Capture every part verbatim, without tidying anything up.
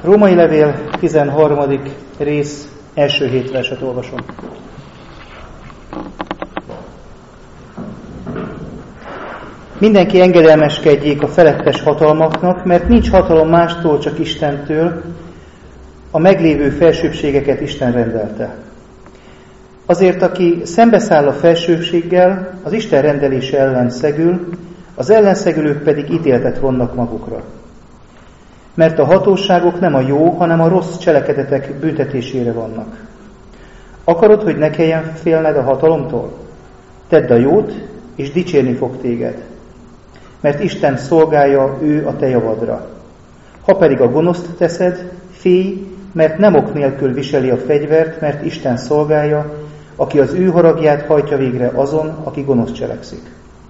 Római levél tizenharmadik rész első hét verset olvasom. Mindenki engedelmeskedjék a felettes hatalmaknak, mert nincs hatalom mástól, csak Istentől, a meglévő felsőbbségeket Isten rendelte. Azért, aki szembeszáll a felsőbbséggel, az Isten rendelése ellen szegül, az ellenszegülők pedig ítéltet vonnak magukra. Mert a hatóságok nem a jó, hanem a rossz cselekedetek büntetésére vannak. Akarod, hogy ne kelljen félned a hatalomtól? Tedd a jót, és dicsérni fog téged. Mert Isten szolgálja ő a te javadra. Ha pedig a gonoszt teszed, félj, mert nem ok nélkül viseli a fegyvert, mert Isten szolgálja, aki az ő haragját hajtja végre azon, aki gonosz cselekszik.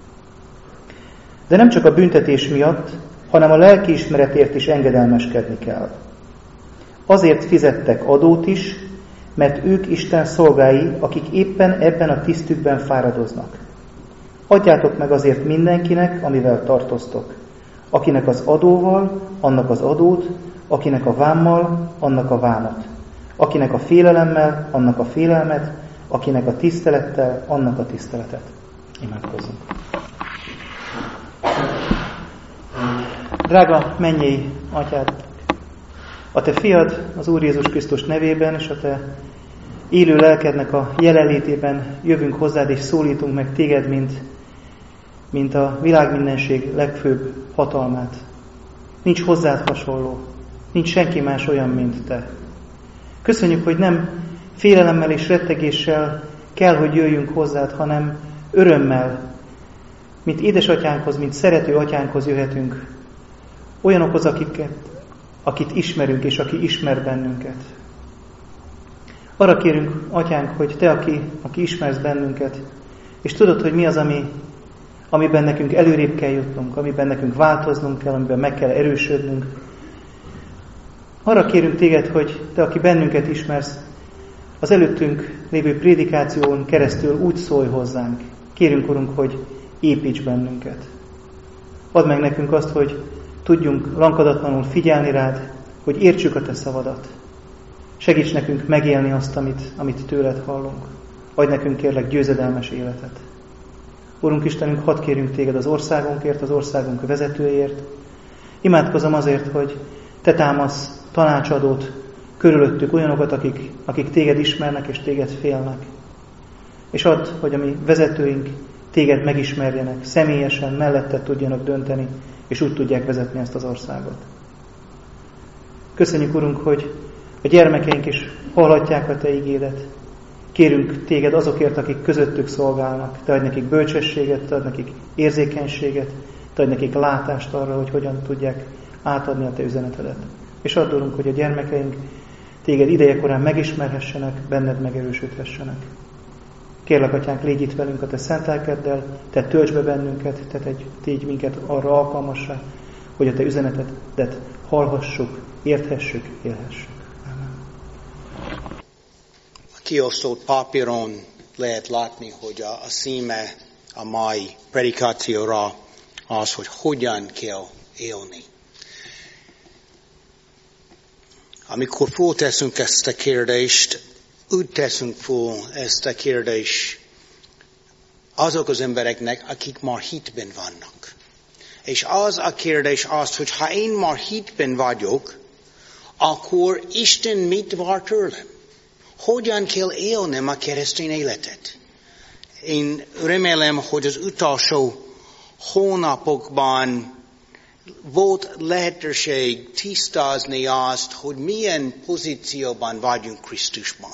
De nem csak a büntetés miatt, hanem a lelkiismeretért is engedelmeskedni kell. Azért fizettek adót is, mert ők Isten szolgái, akik éppen ebben a tisztükben fáradoznak. Adjátok meg azért mindenkinek, amivel tartoztok. Akinek az adóval, annak az adót, akinek a vámmal, annak a vámot. Akinek a félelemmel, annak a félelmet, akinek a tisztelettel, annak a tiszteletet. Imádkozzunk. Drága mennyei Atyád, a Te fiad az Úr Jézus Krisztus nevében és a Te élő lelkednek a jelenlétében jövünk hozzád és szólítunk meg Téged, mint, mint a világmindenség legfőbb hatalmát. Nincs hozzád hasonló, nincs senki más olyan, mint Te. Köszönjük, hogy nem félelemmel és rettegéssel kell, hogy jöjjünk hozzád, hanem örömmel, mint édesatyánkhoz, mint szerető atyánkhoz jöhetünk, olyanokhoz, akiket, akit ismerünk, és aki ismer bennünket. Arra kérünk, Atyánk, hogy Te, aki, aki ismersz bennünket, és tudod, hogy mi az, ami, amiben nekünk előrébb kell jutnunk, amiben nekünk változnunk kell, amiben meg kell erősödnünk. Arra kérünk Téged, hogy Te, aki bennünket ismersz, az előttünk lévő prédikáción keresztül úgy szólj hozzánk. Kérünk, Urunk, hogy építs bennünket. Add meg nekünk azt, hogy tudjunk lankadatlanul figyelni rád, hogy értsük a Te szavadat. Segíts nekünk megélni azt, amit, amit tőled hallunk. Adj nekünk, kérlek, győzedelmes életet. Urunk Istenünk, hadd kérjünk Téged az országunkért, az országunk vezetőért. Imádkozom azért, hogy Te támasz tanácsadót körülöttük, olyanokat, akik, akik Téged ismernek és Téged félnek. És add, hogy a mi vezetőink Téged megismerjenek, személyesen mellette tudjanak dönteni, és úgy tudják vezetni ezt az országot. Köszönjük, Urunk, hogy a gyermekeink is hallhatják a Te igédet. Kérünk Téged azokért, akik közöttük szolgálnak. Te adj nekik bölcsességet, Te adj nekik érzékenységet, Te adj nekik látást arra, hogy hogyan tudják átadni a Te üzenetedet. És add, Urunk, hogy a gyermekeink Téged idejekorán megismerhessenek, benned megerősödhessenek. Kérlek, Atyánk, légy itt velünk a Te szent lelkeddel, Te töltsd be bennünket, Te tégy minket arra alkalmassá, hogy a Te üzenetedet hallhassuk, érthessük, élhessük. Amen. A kiosztott papíron lehet látni, hogy a, a címe a mai predikációra az, hogy hogyan kell élni. Amikor fölteszünk ezt a kérdést, úgy teszünk föl ezt a kérdést azok az embereknek, akik már hitben vannak. És az a kérdés az, hogy ha én már hitben vagyok, akkor Isten mit vár tőlem? Hogyan kell élnem a keresztény életet? Én remélem, hogy az utolsó hónapokban volt lehetőség tisztázni azt, hogy milyen pozícióban vagyunk Krisztusban.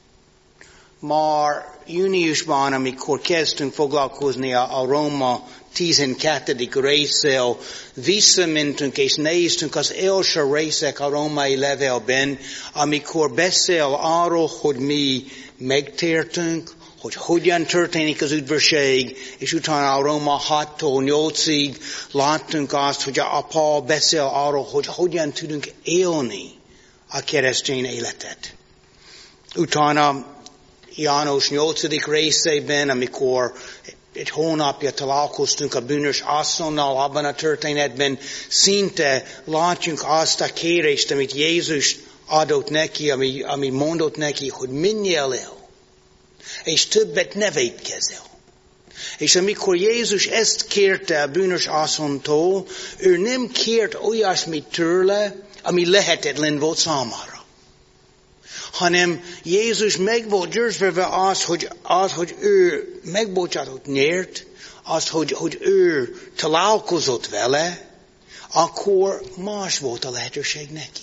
Már júniusban, amikor kezdtünk foglalkozni a, a Róma tizenkettedik részsel, visszamentünk és néztünk az első részek a római levélben, amikor beszél arról, hogy mi megtértünk, hogy hogyan történik az üdvösség, és utána a Róma hattól nyolcig láttunk azt, hogy a Pál beszél arról, hogy hogyan tudunk élni a keresztény életet. Utána János nyolcadik részében, amikor egy hónapja találkoztunk a bűnös asszonynal abban a történetben, szinte látjunk azt a kérést, amit Jézus adott neki, ami, ami mondott neki, hogy menjél el, és többet ne vétkezel. És amikor Jézus ezt kérte a bűnös asszonytól, ő nem kért olyasmit tőle, ami lehetetlen volt számára. Hanem Jézus meg volt győzve az, hogy, az, hogy ő megbocsátott nyert, az, hogy, hogy ő találkozott vele, akkor más volt a lehetőség neki.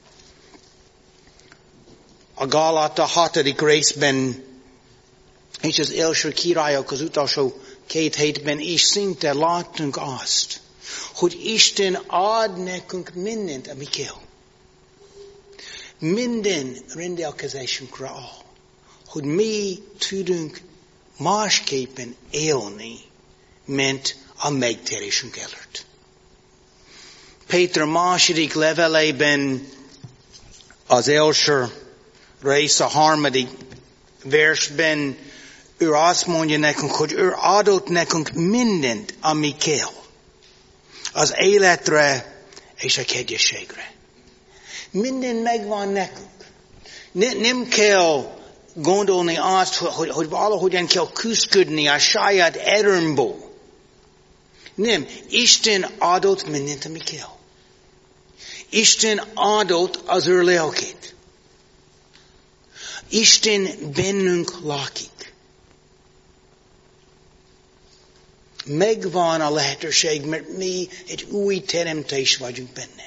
A Gáláta hatodik részben, és az első királyok az utolsó két hétben is szinte láttunk azt, hogy Isten ad nekünk mindent, ami kell. Minden rendelkezésünkre áll, hogy mi tudunk másképpen élni, mint a megtérésünk előtt. Péter második levelében az első rész, a harmadik versben ő azt mondja nekünk, hogy ő adott nekünk mindent, ami kell. Az életre és a kegyességre. Minden megvan nekünk. Ne, nem kell gondolni azt, hogy, hogy valahogyan kell küzdködni a saját erőmből. Nem. Isten adott mindent, ami kell. Isten adott az ő lelkét. Isten bennünk lakik. Megvan a lehetőség, mert mi egy új teremtés vagyunk benne.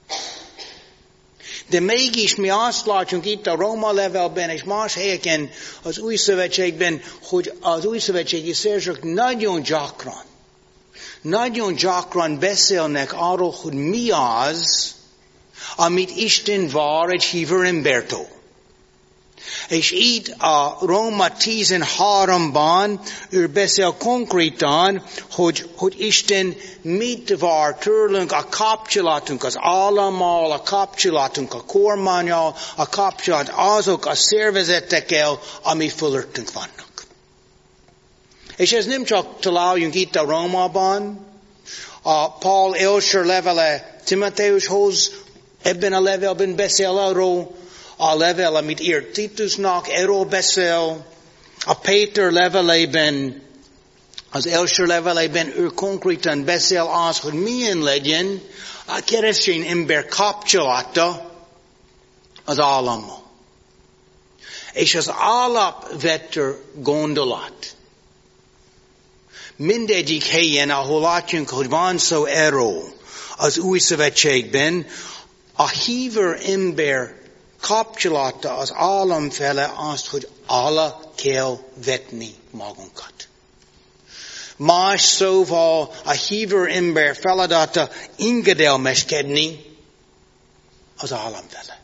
De mégis mi azt látjuk itt a Róma levelben és más helyeken az új szövetségben, hogy az új szövetségi szerzők nagyon gyakran, nagyon gyakran beszélnek arról, hogy mi az, amit Isten vár egy hívő embertől. És itt a Róma tizenháromban ő beszél konkrétan, hogy, hogy Isten mit vár tőlünk, a kapcsolatunk az állammal, a kapcsolatunk a kormánnyal, a kapcsolat azok a szervezetekkel, ami fölöttünk vannak. És ez nem csak találjunk itt a Rómában, a Paul első levele Timotheushoz, ebben a levelben beszél arról, a level, amit írt Titusnak, erről beszél. A Péter levelében, az első levelében ő konkrétan beszél az, hogy milyen legyen a keresztény ember kapcsolata az állammal. És az alapvető gondolat. Mindegyik helyen, ahol látjunk, hogy van szó erről az új szövetségben, a hívő ember kapcsolata az állam fele azt, hogy alá kell vetni magunkat. Más szóval a hívő ember feladata engedelmeskedni az állam fele.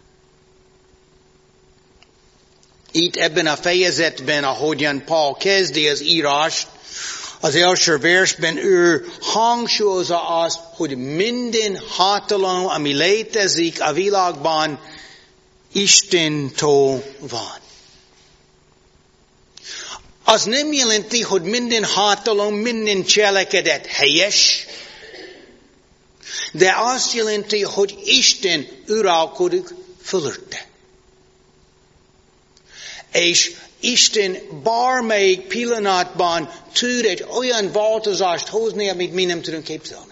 Itt ebben a fejezetben, ahogyan Paul kezdi az írást, az első versben ő hangsúlyozza azt, hogy minden hatalom, ami létezik a világban, Istentől van. Az nem jelenti, hogy minden hatalom, minden cselekedet helyes, de azt jelenti, hogy Isten uralkodik fölötte. És Isten bármelyik pillanatban tud egy olyan változást hozni, amit mi nem tudunk képzelni.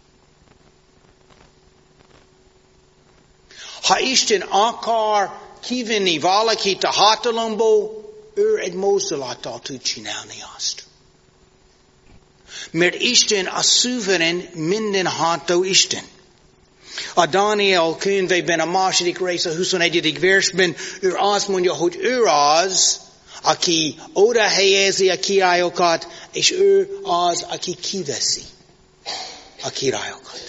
Ha Isten akar kivenni valakit a hatalomból, ő egy mozdulattal tud csinálni azt. Mert Isten a szuverén, mindenható Isten. A Dániel könyvében a második rész, a huszonegyedik versben ő azt mondja, hogy ő az, aki oda helyezi a királyokat, és ő az, aki kiveszi a királyokat.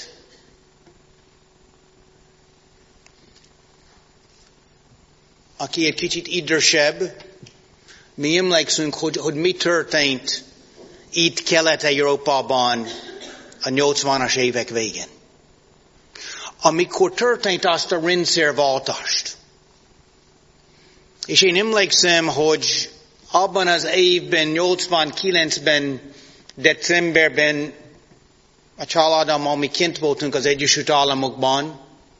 Aki egy kicsit idősebb, mi emlékszünk, hogy, hogy mi történt itt Kelet-Európában a nyolcvanas évek végén. Amikor történt azt a rendszerváltást. És én emlékszem, hogy abban az évben, nyolcvankilencben decemberben a családommal mi kint voltunk az Egyesült Államokban,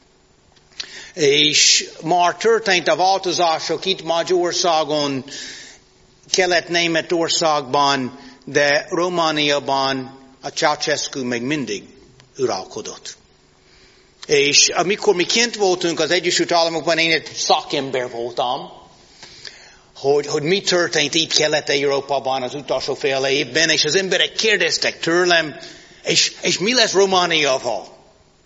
és már történt a változások itt Magyarországon, Kelet-Németországban, de Romániában a Ceausescu még mindig uralkodott. És amikor mi kint voltunk az Egyesült Államokban, én egy szakember voltam, hogy, hogy mi történt itt Kelet-Európában az utolsó fél évben, és az emberek kérdeztek tőlem, és, és mi lesz Romániával?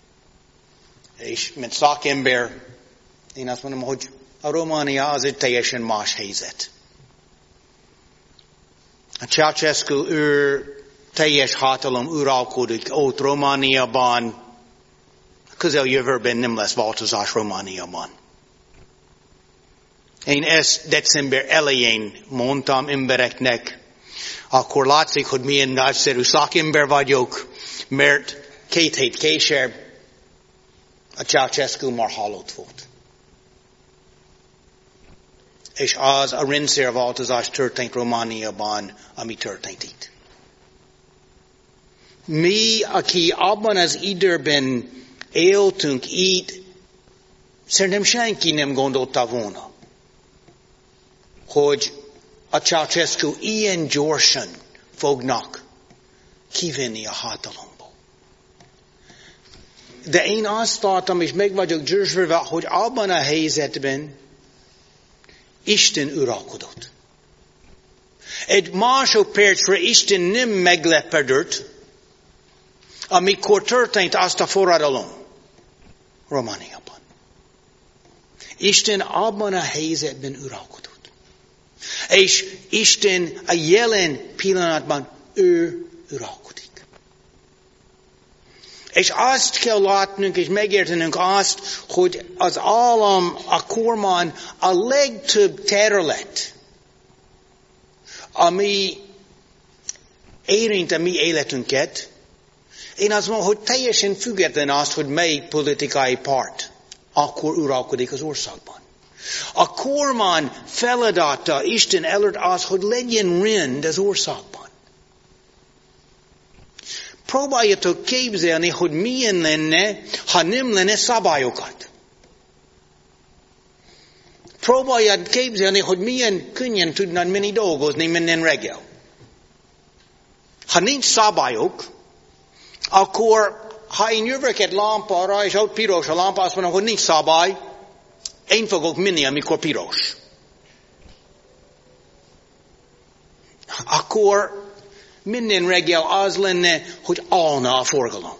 És mint szakember, én azt mondom, hogy a Románia az egy teljesen más helyzet. A Ceausescu ő teljes hatalom uralkodik ott Romániában, közeljövőben nem lesz változás Romániában. Én ezt december elején mondtam embereknek, akkor látszik, hogy milyen nagyszerű szakember vagyok, mert két hét később a Ceausescu már halott volt. És az a rendszerváltozás történt Romániában, ami történt itt. Mi, aki abban az időben éltünk itt, szerintem senki nem gondolta volna, hogy a Ceausescu ilyen gyorsan fognak kivenni a hatalomból. De én azt tartom, és meg vagyok győződve, hogy abban a helyzetben Isten uralkodott. Egy másodpercre Isten nem meglepődött, amikor történt azt a forradalom Romániában. Isten abban a helyzetben uralkodott. És Isten a jelen pillanatban ő uralkodik. És azt kell látnunk és megértenünk azt, hogy az állam, a kormány a legtöbb terület, ami érint a mi életünket, én azt mondom, hogy teljesen független az, hogy melyik politikai párt akkor uralkodik az országban. A kormány feladata Isten előtt az, hogy legyen rend az országban. Próbáljatok képzelni, hogy milyen lenne, ha nem lenne szabályokat. Próbáljad képzelni, hogy milyen könnyen tudnád menni dolgozni minden reggel. Ha nincs szabályok, akkor ha én jövök egy lámpára, és ott piros a lámpa, azt mondom, hogy nincs szabály, én fogok menni, amikor piros. Akkor minden reggel az lenne, hogy állna a forgalom.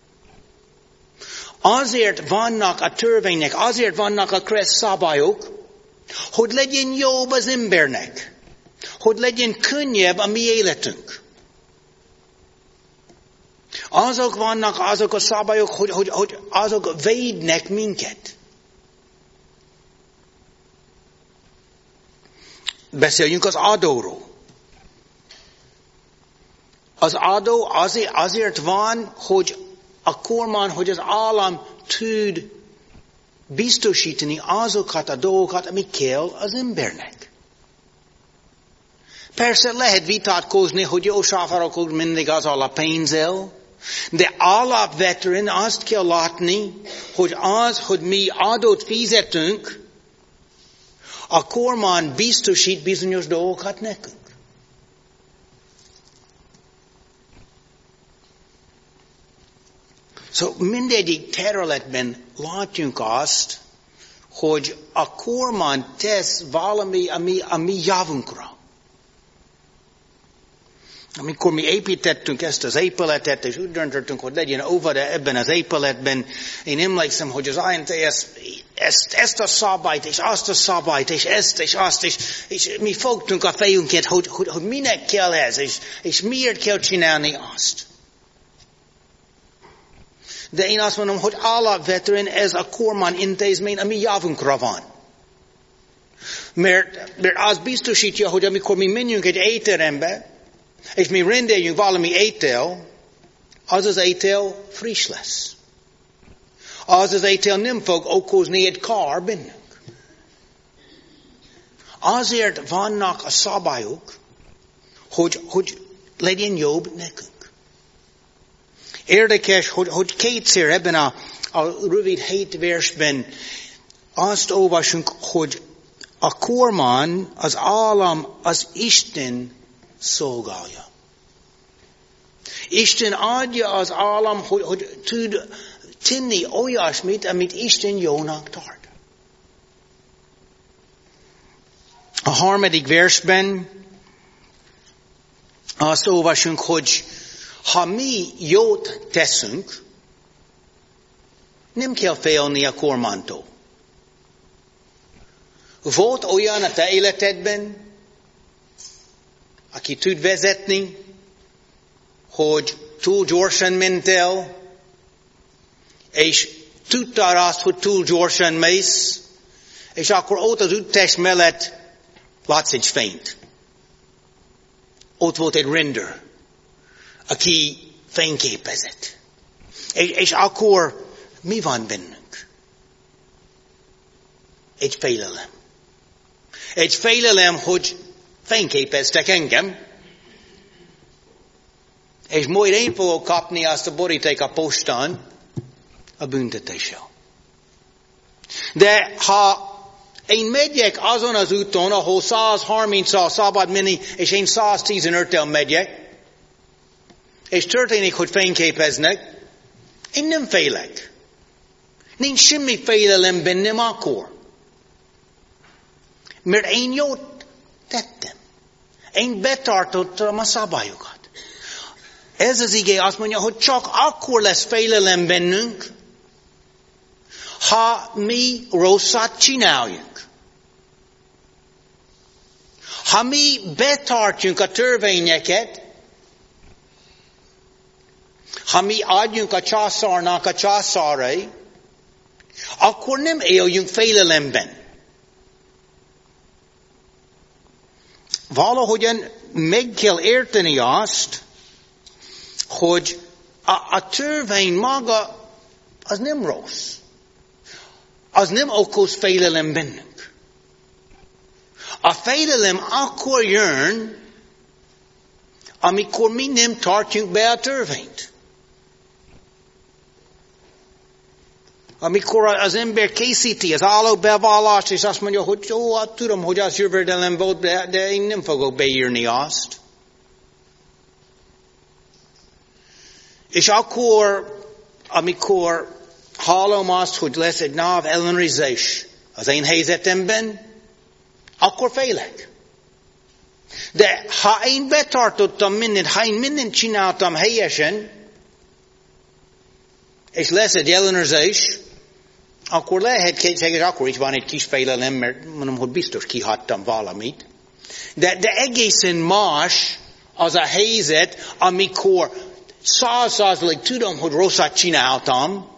Azért vannak a törvények, azért vannak a kressz szabályok, hogy legyen jobb az embernek, hogy legyen könnyebb a mi életünk. Azok vannak azok a szabályok, hogy, hogy, hogy azok védnek minket. Beszéljünk az adóról. Az adó azért, azért van, hogy a kormány, hogy az állam tud biztosítani azokat a dolgokat, ami kell az embernek. Persze lehet vitatkozni, hogy jó sáfárok mindig az a pénzzel, de alapvetően azt kell látni, hogy az, hogy mi adót fizetünk, a kormány biztosít bizonyos dolgokat nekünk. Szóval mindegyik területben látjunk azt, hogy a kormány tesz valami a mi, a mi javunkra. Amikor mi építettünk ezt az épületet, és úgy döntöttünk, hogy legyen óvoda ebben az épületben, én emlékszem, hogy az á en té ezt, ezt, ezt a szabályt, és azt a szabályt, és ezt, és azt, és, és mi fogtunk a fejünket, hogy, hogy, hogy minek kell ez, és, és miért kell csinálni azt. De én azt mondom, hogy alapvetően ez a kormány intézmény, ami javunkra van. Mert, mert az biztosítja, hogy amikor mi menjünk egy étterembe, és mi rendeljünk valami étel, az az étel friss lesz. Az az étel nem fog okozni egy kár bennünk. Azért vannak a szabályok, hogy, hogy legyen jobb nekünk. Érdekes, hogy, hogy kétszer ebben a, a rövid hét versben azt olvasunk, hogy a kormány, az állam, az Isten szolgálja. Isten adja az állam, hogy, hogy tud tenni olyasmit, amit Isten jónak tart. A harmadik versben azt olvasunk, hogy ha mi jót teszünk, nem kell félni a kormánytól. Volt olyan a te életedben, aki tud vezetni, hogy túl gyorsan ment el, és tudtad azt, hogy túl gyorsan mész, és akkor ott az úttest mellett látsz egy fényt. Ott volt egy rendőr, aki fényképezett. És, és akkor mi van bennünk? Egy félelem. Egy félelem, hogy fényképeztek engem, és majd én fogok kapni azt a boríték a postán a büntetéssel. De ha én megyek azon az úton, ahol száz harminccal szabad menni, és én száz tizenöttel megyek, és történik, hogy fényképeznek, én nem félek. Nincs semmi félelem bennem akkor. Mert én jót tettem. Én betartottam a szabályokat. Ez az ige azt mondja, hogy csak akkor lesz félelem bennünk, ha mi rosszat csináljunk. Ha mi betartjunk a törvényeket, ha mi adjunk a császárnak a császárai, akkor nem éljünk félelemben. Valahogyan meg kell érteni azt, hogy a, a törvény maga az nem rossz. Az nem okoz félelem bennünk. A félelem akkor jön, amikor mi nem tartjuk be a törvényt. Amikor az ember készíti az állóbevallást, és azt mondja, hogy jó, hát tudom, hogy az jövedelem volt, de, de én nem fogok beírni azt. És akkor, amikor hallom azt, hogy lesz egy náv ellenőrzés az én helyzetemben, akkor félek. De ha én betartottam mindent, ha én mindent csináltam helyesen, és lesz egy ellenőrzés, akkor lehet kétséges, akkor is van egy kis félelem, mert mondom, hogy biztos kihattam valamit. De, de egészen más az a helyzet, amikor száz százalék tudom, hogy rosszat csináltam.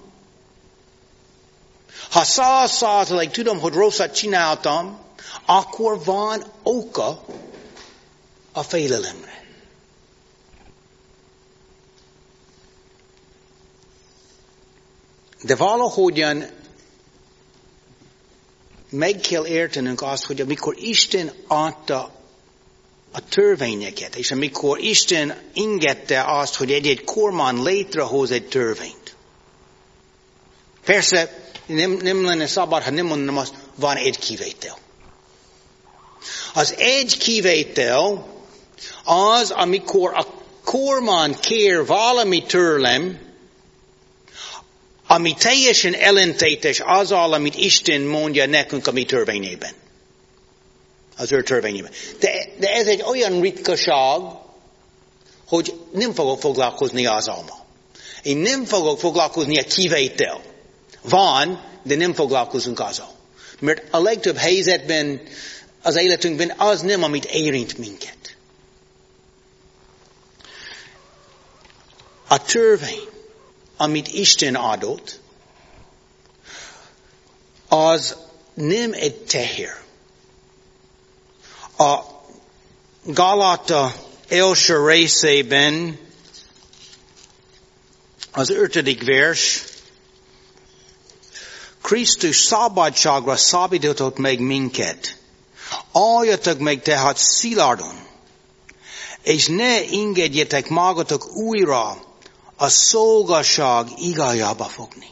Ha száz százalék tudom, hogy rosszat csináltam, akkor van oka a félelemre. De valahogyan meg kell értenünk azt, hogy amikor Isten adta a törvényeket, és amikor Isten engedte azt, hogy egy-egy kormány létrehoz egy törvényt. Persze nem, nem lenne szabad, ha nem mondanám azt, van egy kivétel. Az egy kivétel az, amikor a kormány kér valami tőlem, ami teljesen ellentétes azzal, amit Isten mondja nekünk a mi törvényében. Az ő törvényében. De, de ez egy olyan ritkaság, hogy nem fogok foglalkozni azzal ma. Én nem fogok foglalkozni a kivétel. Van, de nem foglalkozunk azzal. Mert a legtöbb helyzetben, az életünkben az nem, amit érint minket. A törvény, amit Isten adott, az nem egy teher. A Gáláta első részében az ötödik vers, Krisztus szabadságra szabadított meg minket. Álljatok meg tehát szilárdon, és ne engedjetek magatok újra a szolgaság igájába fogni.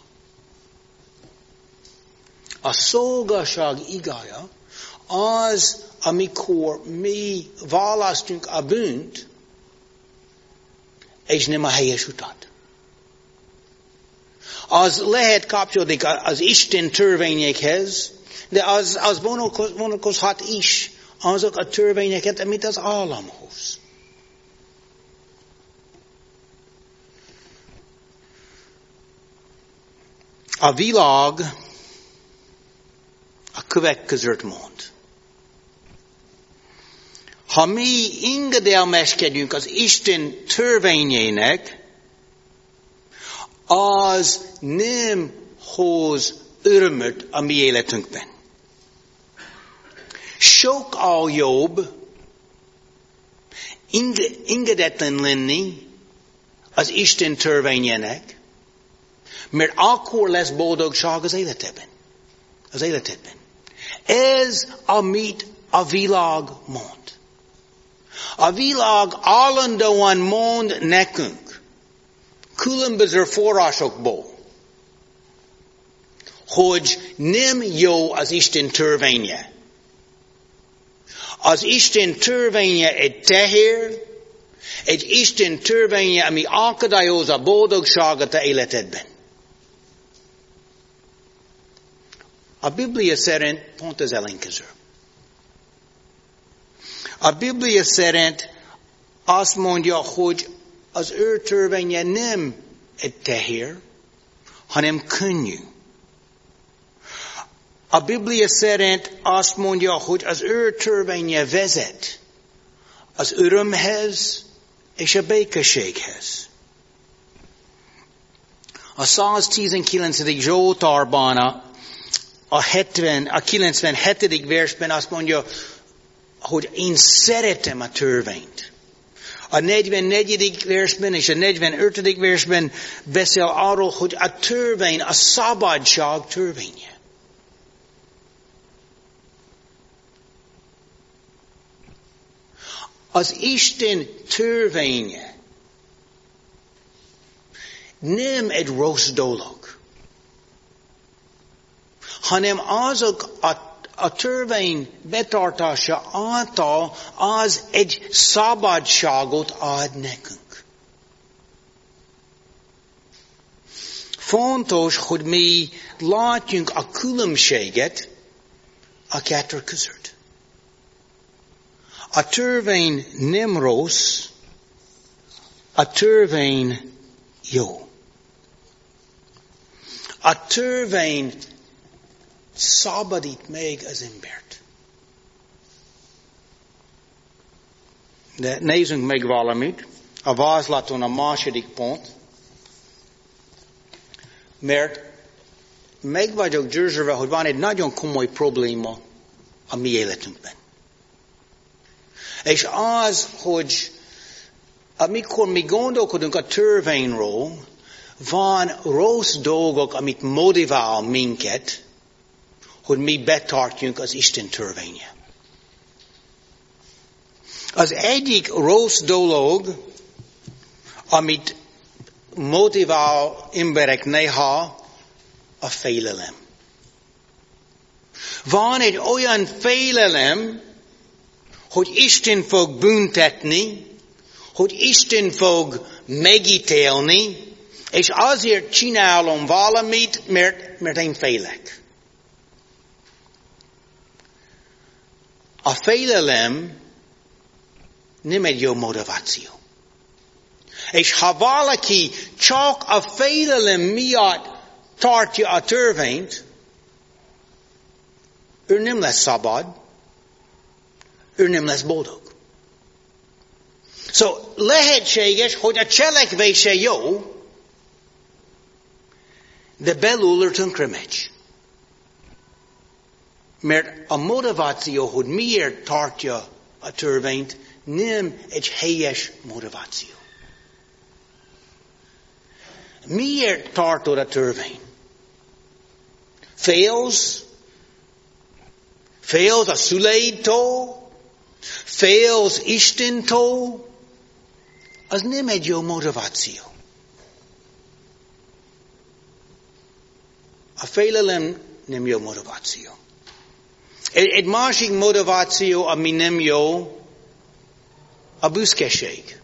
A szolgaság igája az, amikor mi választunk a bűnt, és nem a helyes utat. Az lehet kapcsolódik az Isten törvényekhez, de az, az vonatkozhat is azok a törvényeket, amit az államhoz. A világ a következőt mond. Ha mi engedelmeskedünk az Isten törvényének, az nem hoz örömöt a mi életünkben. Sokkal jobb engedetlen lenni az Isten törvényének, mert akkor lesz boldogság az életedben. Az életedben. Ez, amit a világ mond. A világ állandóan mond nekünk, különböző forrásokból, hogy nem jó az Isten törvénye. Az Isten törvénye egy teher, egy Isten törvénye, ami akadályozza a boldogságot a életedben. A Biblia szerint pont az ellenkező. A Biblia szerint azt mondja, hogy az ő törvénye nem egy teher, hanem könnyű. A Biblia szerint azt mondja, hogy az ő törvénye vezet az örömhez és a békességhez. A száztizenkilencedik Zsoltárban a, a, hetven, a kilencvenhetedik versben azt mondja, hogy én szeretem a törvényt. A negyvennegyedik versben és a negyvenötödik versben beszél arról, hogy a törvény, a szabadság törvénye. Az Isten törvénye nem egy rossz dolog, hanem azok a A törvény betartása által az egy szabadságot ad nekünk. Fontos, hogy mi látjunk a különbséget a kettő között. A törvény nem rossz, a törvény jó. A törvény szabadít meg az embert. De nézzünk meg valamit. A vázlaton a második pont. Mert meg vagyok győződve, hogy van egy nagyon komoly probléma a mi életünkben. És az, hogy amikor mi gondolkodunk a törvényről, van rossz dolgok, amit motivál minket, hogy mi betartjunk az Isten törvénye. Az egyik rossz dolog, amit motivál emberek néha, a félelem. Van egy olyan félelem, hogy Isten fog büntetni, hogy Isten fog megítélni, és azért csinálom valamit, mert, mert én félek. A félelem nem egy jó motiváció. És ha valaki csak a félelem miatt tartja a törvényt, ő nem lesz szabad, ő nem lesz boldog. Szóval lehetséges, hogy a cselekvése jó, de belül tönkre megy. Mert a motiváció, hogy miért tartja a törvényt, nem egy helyes motiváció. Miért tartod a törvényt? Félsz? Félsz a szüleidtől? Félsz Istentől? az nem egy jó motiváció. A félelem nem jó motiváció. Egy, egy másik motiváció, ami nem jó, a büszkeség.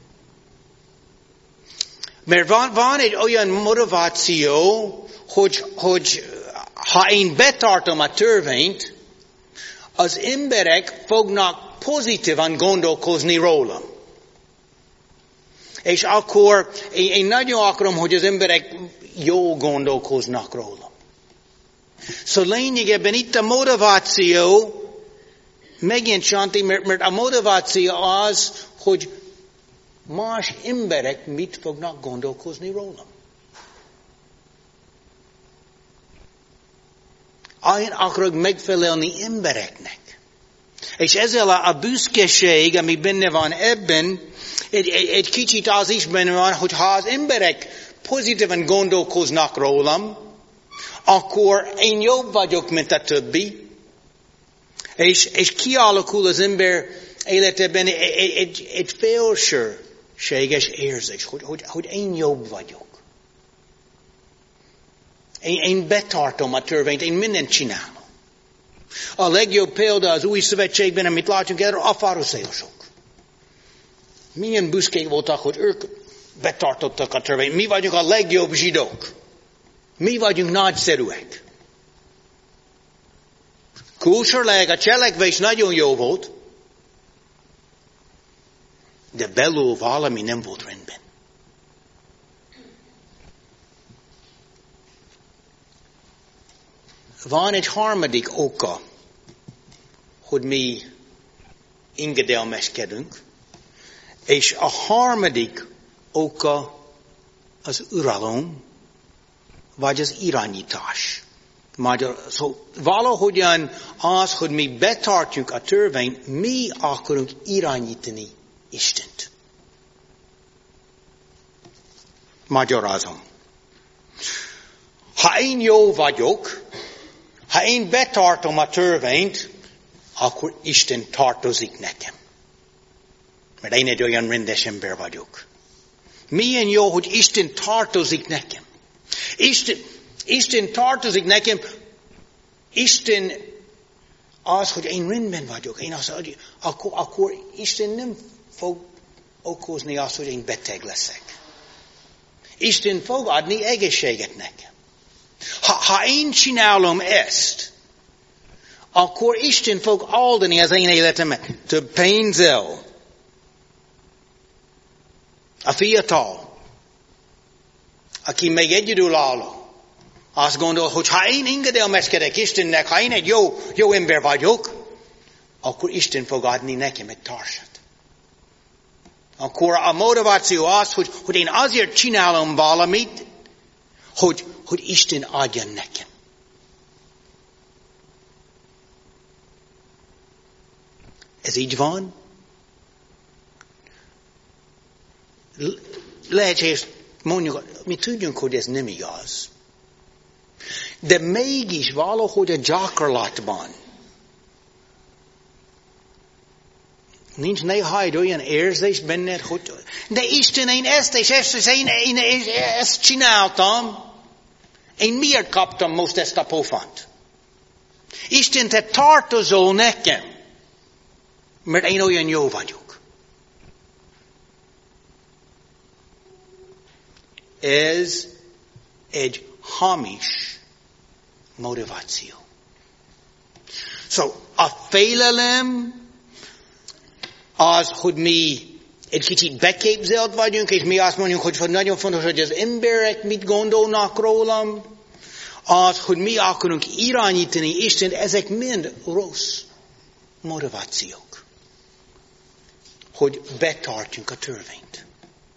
Mert van, van egy olyan motiváció, hogy, hogy ha én betartom a törvényt, az emberek fognak pozitívan gondolkozni rólam. És akkor én, én nagyon akarom, hogy az emberek jó gondolkoznak rólam. Szóval lényegében itt a motiváció, megint Santi, mert, mert a motiváció az, hogy más emberek mit fognak gondolkozni rólam. Én akarok megfelelni embereknek. És ezzel a, a büszkeség, ami benne van ebben, egy, egy, egy kicsit az is benne van, hogy ha az emberek pozitívan gondolkoznak rólam, akkor én jobb vagyok, mint a többi, és, és kialakul az ember életében egy, egy, egy felsőséges érzés, hogy, hogy, hogy én jobb vagyok. Én, én betartom a törvényt, én mindent csinálom. A legjobb példa az új szövetségben, amit látunk erről, a farizeusok. Milyen büszkék voltak, hogy ők betartottak a törvényt. Mi vagyunk a legjobb zsidók. Mi vagyunk nagyszerűek. Külsőleg a cselekvés nagyon jó volt, de belül valami nem volt rendben. Van egy harmadik oka, hogy mi engedelmeskedünk, és a harmadik oka az uralom, vagy az irányítás. Magyar, szóval valahogyan az, hogy mi betartjuk a törvényt, mi akarunk irányítani Istent. Magyarázom. Ha én jó vagyok, ha én betartom a törvényt, akkor Isten tartozik nekem. Mert én egy olyan rendes ember vagyok. Milyen jó, hogy Isten tartozik nekem. Isten, Isten tartozik nekem. Isten az, hogy én rendben vagyok. Én azt, hogy akkor, akkor Isten nem fog okozni azt, hogy én beteg leszek. Isten fog adni egészséget nekem. Ha, ha én csinálom ezt, akkor Isten fog áldani az én életemet. Több pénzzel. A fiatal, aki még egyedülálló, azt gondol, hogy ha én engedelmeskedek Istennek, ha én egy jó, jó ember vagyok, akkor Isten fog adni nekem egy társat. Akkor a motiváció az, hogy, hogy én azért csinálom valamit, hogy, hogy Isten adjon nekem. Ez így van? Lehetséges, mondjuk, mi tudjunk, hogy ez nem igaz. De mégis valahogy a gyakorlatban nincs néha egy olyan érzés benned, hogy de Isten, én ezt és ezt és én, én, én ezt csináltam. Én miért kaptam most ezt a pofont? Isten, te tartozol nekem, mert én olyan jó vagyok. Ez egy hamis motiváció. Szóval a félelem az, hogy mi egy kicsit beképzelt vagyunk, és mi azt mondjuk, hogy nagyon fontos, hogy az emberek mit gondolnak rólam, az, hogy mi akarunk irányítani Istent, ezek mind rossz motivációk. Hogy betartjunk a törvényt.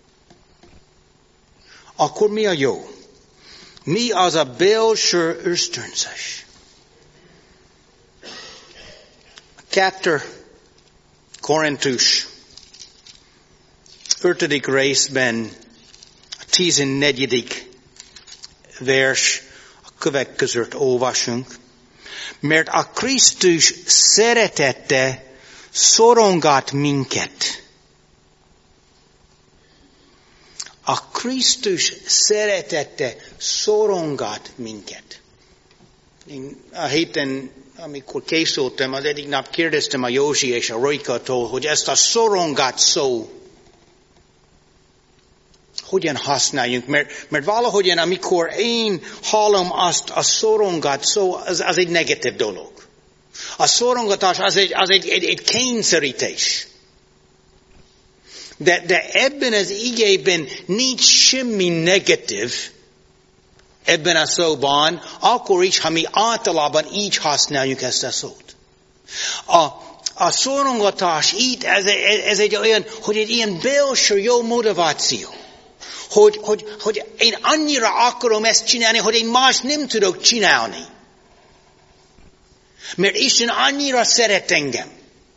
Akkor mi a jó? Mi az a belső ösztönzés? Kettő Korintus ötödik részben a tizennegyedik vers a következőt olvasunk. Mert a Krisztus szeretete szorongat minket. A Krisztus szeretete szorongat minket. Én a héten, amikor készültem, az egyik nap kérdeztem a Józsi és a Rojkatól, hogy ezt a szorongat szó hogyan használjunk, mert, mert valahogyan, amikor én hallom azt a szorongat szó, az, az egy negatív dolog. A szorongatás az egy, az egy, egy, egy kényszerítés. De, de ebben az igében nincs semmi negatív ebben a szóban, akkor is, ha mi általában így használjuk ezt a szót. A, a szorongatás itt, ez, ez egy olyan, hogy egy ilyen belső jó motiváció. Hogy, hogy, hogy én annyira akarom ezt csinálni, hogy én más nem tudok csinálni. Mert Isten annyira szeret engem.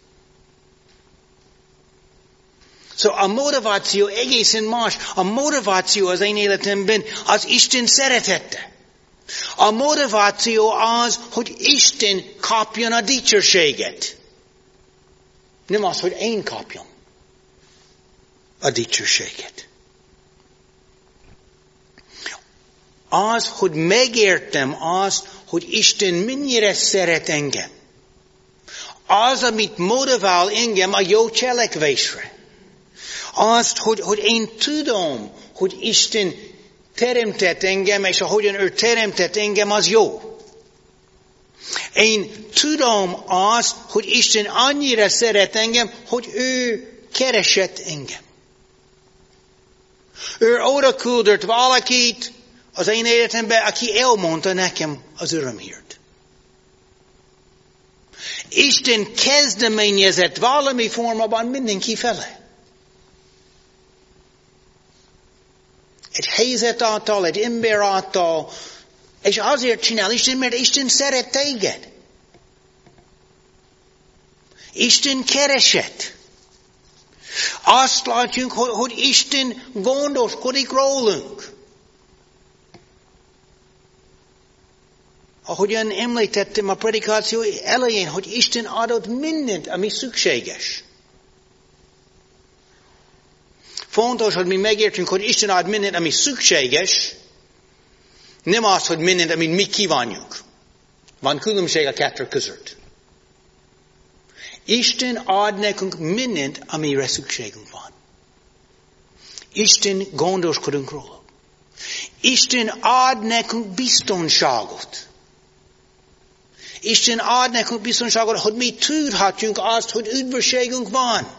Szóval a motiváció egészen más. A motiváció az én életemben az Isten szeretete. A motiváció az, hogy Isten kapjon a dicsőséget. Nem az, hogy én kapjam a dicsőséget. Az, hogy megértem azt, hogy Isten mennyire szeret engem. Az, amit motivál engem a jó cselekvésre. Azt, hogy, hogy én tudom, hogy Isten teremtett engem, és ahogyan ő teremtett engem, az jó. Én tudom azt, hogy Isten annyira szeret engem, hogy ő keresett engem. Ő oda küldött valakit az én életemben, aki elmondta nekem az örömhírt. Isten kezdeményezett valami formában mindenki fele. Egy helyzet által, egy ember által, és azért csinál Isten, mert Isten szeret téged. Isten keresett. Azt látjuk, hogy, hogy Isten gondoskodik rólunk. Ahogyan említettem a predikáció elején, hogy Isten adott mindent, ami szükséges. Fontos, hogy mi megértünk, hogy Isten ad mindent, ami szükséges, nem az, hogy mindent, amit mi kívánjuk. Van különbség a kettő között. Isten ad nekünk mindent, amire szükségünk van. Isten gondoskodunk róla. Isten ad nekünk biztonságot. Isten ad nekünk biztonságot, hogy mi tudhatjunk azt, hogy üdvösségünk van.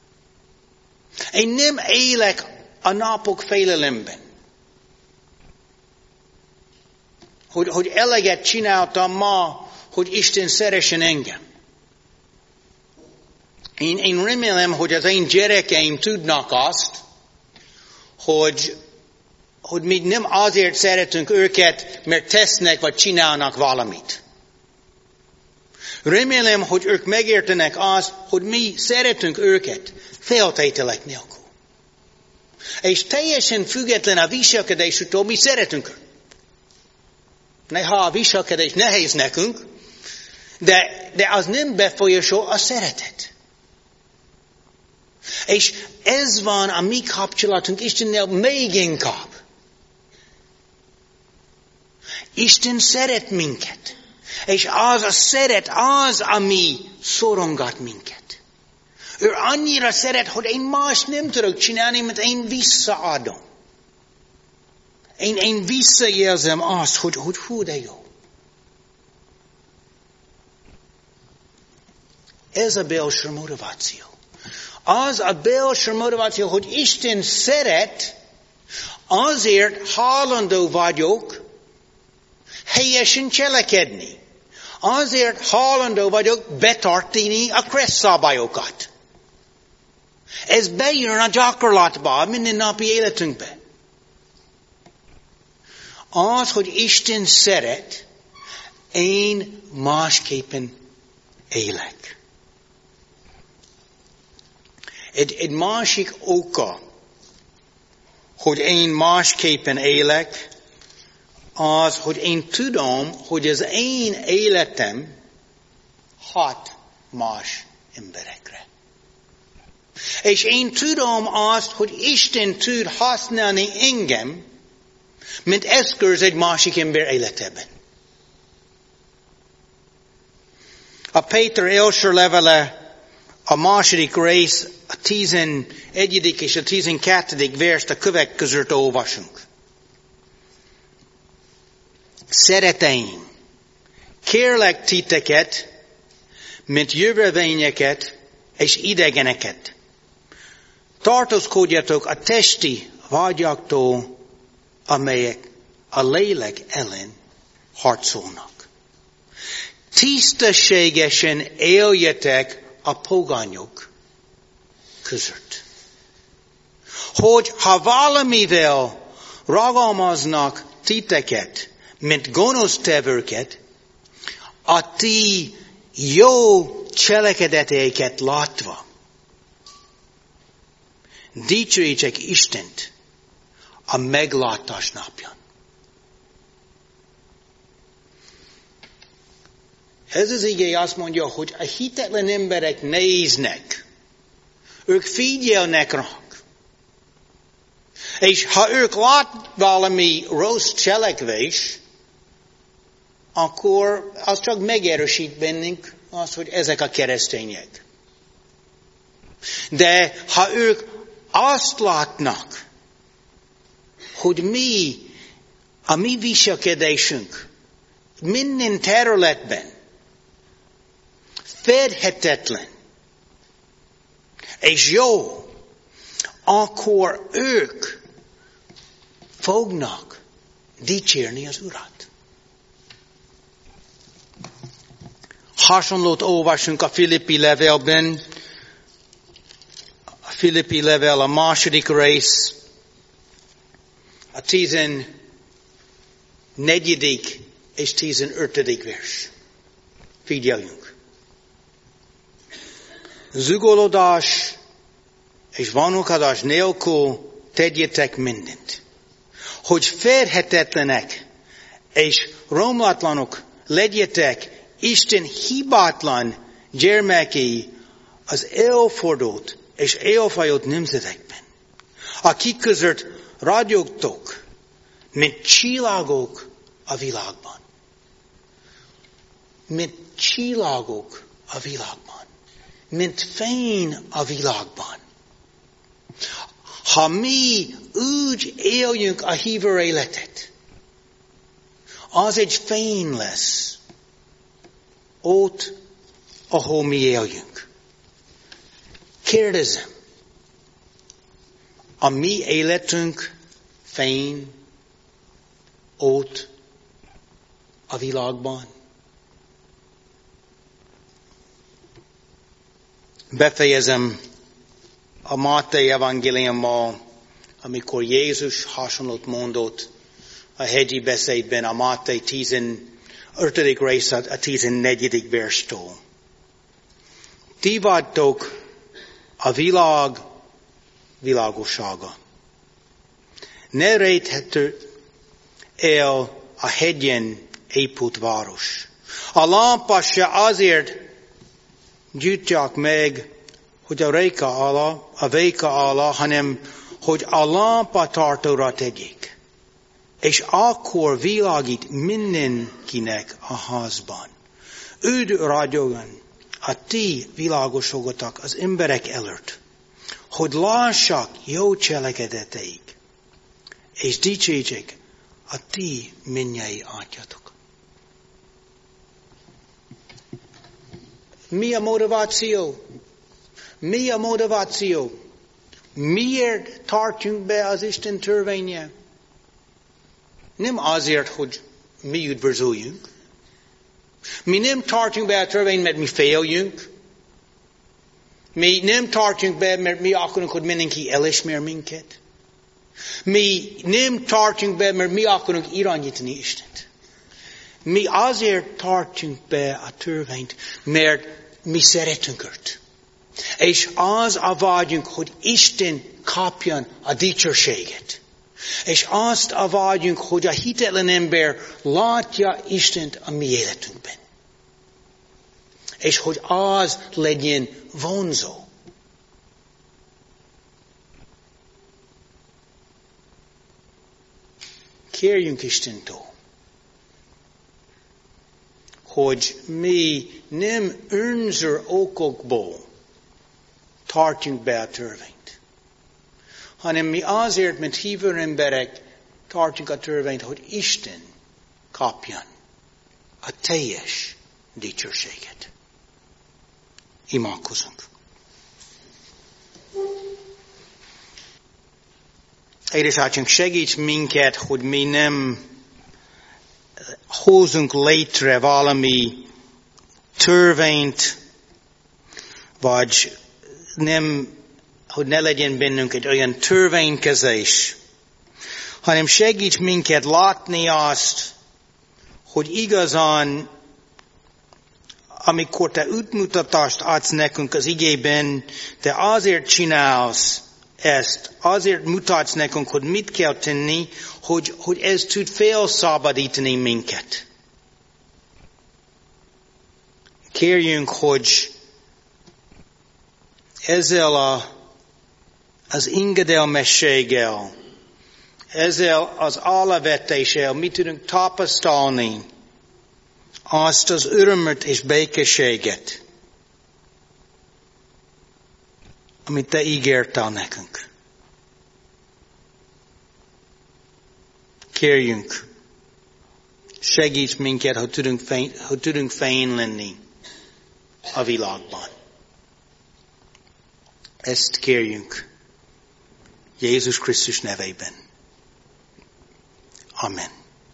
Én nem élek a napok félelemben. Hogy, hogy eleget csináltam ma, hogy Isten szeressen engem. Én, én remélem, hogy az én gyerekeim tudnak azt, hogy, hogy mi nem azért szeretünk őket, mert tesznek vagy csinálnak valamit. Remélem, hogy ők megértenek azt, hogy mi szeretünk őket feltételek nélkül. És teljesen független a viselkedésüktől mi szeretünk őket. Néha a viselkedés nehéz nekünk, de, de az nem befolyásol a szeretet. És ez van a mi kapcsolatunk Istennel még inkább. Isten szeret minket. És az a szeret, az, ami szorongat minket. Ő annyira szeret, hogy én más nem tudok csinálni, mert én visszaadom. Én, én visszajelzem azt, hogy, hogy hú, de jó. Ez a belső motiváció. Az a belső motiváció, hogy Isten szeret, azért hajlandó vagyok helyesen cselekedni. Azért hajlandó vagyok betartani a kressz szabályokat. Ez bejön a gyakorlatba, a mindennapi életünkbe. Az, hogy Isten szeret, én másképpen élek. Egy, egy másik oka, hogy én másképpen élek, az, hogy én tudom, hogy az én életem hat más emberekre. És én tudom azt, hogy Isten tud használni engem, mint eszköz egy másik ember életében. A Péter első levele, a második rész, a tizenegyedik és a tizenkettedik verset a következőt olvasunk. Szereteim, kérlek titeket, mint jövevényeket és idegeneket. Tartózkodjatok a testi vágyaktól, amelyek a lélek ellen harcolnak. Tisztességesen éljetek a pogányok között. Hogy ha valamivel ragalmaznak titeket, mint gonosztevőket, a ti jó cselekedeteiket látva, dicsőítsék Istent a meglátás napján. Ez az ige azt mondja, hogy a hitetlen emberek néznek, ők figyelnek ránk. És ha ők lát valami rossz cselekvés, akkor az csak megerősít bennünk azt, hogy ezek a keresztények. De ha ők azt látnak, hogy mi, a mi viselkedésünk minden területben fedhetetlen és jó, akkor ők fognak dicsérni az Urat. Hasonlót olvasunk a Filippi levélben, a Filippi levél a második rész, a tizennegyedik és tizenötödik vers. Figyeljünk. Zugolódás és vanokadás nélkül tegyétek mindent, hogy fedhetetlenek és romlatlanok legyetek Isten hibátlan gyermekei az elfordult és elfajult nemzetekben, akik között ragyogtok, mint csillagok a világban. Mint csillagok a világban. Mint fény a világban. Ha mi úgy éljünk a hívő életet, az egy fény lesz ott, ahol mi éljünk. Kérdezem, a mi életünk fény ott a világban? Befejezem a Máté evangéliummal, amikor Jézus hasonlót mondott a hegyi beszédben, a Máté tizenötödik rész a tizennegyedik verstől. Ti vagytok a világ világossága. Ne rejthető el a hegyen épült város. A lámpa se azért gyújtják meg, hogy a réka alá, a véka alá, hanem hogy a lámpa tartóra tegyék. És akkor világít mindenkinek a házban. Úgy ragyogjon a ti világosogatok az emberek előtt, hogy lássak jó cselekedeteik, és dicsérjék a ti mennyei atyátok. Mi a motiváció? Mi a motiváció? Miért tartjunk be az Isten törvénye? Nem azért, hogy mi üdvözöljünk. Mi nem tartjunk be a törvényt, mert mi féljünk. Mi nem tartjunk be, mert mi akarunk, hogy mindenki elismer minket. Mi nem tartjunk be, mert mi akarunk irányítani Istent. Mi azért tartjunk be a törvényt, mert mi szeretünk őt. És az a vágyunk, hogy Isten kapjon a dicsőséget. És azt a vágyunk, hogy a hitetlen ember látja Istent a mi életünkben. És hogy az legyen vonzó. Kérjünk Istentől, hogy mi nem önző okokból tartjunk be a törvényt, hanem mi azért, mint hívő emberek tartjuk a törvényt, hogy Isten kapjon a teljes dicsőséget. Imádkozunk. Édesatyánk, segíts minket, hogy mi nem hozzunk létre valami törvényt, vagy nem, hogy ne legyen bennünk egy olyan törvénykezés, hanem segíts minket látni azt, hogy igazán, amikor te útmutatást adsz nekünk az igében, te azért csinálsz ezt, azért mutatsz nekünk, hogy mit kell tenni, hogy, hogy ez tud felszabadítani minket. Kérjünk, hogy ezzel a, az engedelmességgel, ezzel az alávetéssel mi tudunk tapasztalni azt az örömöt és békességet, amit te ígértél nekünk. Kérjünk, segíts minket, hogy tudunk fény, hogy tudunk fény lenni a világban. Ezt kérjünk Jézus Krisztus nevében. Amen.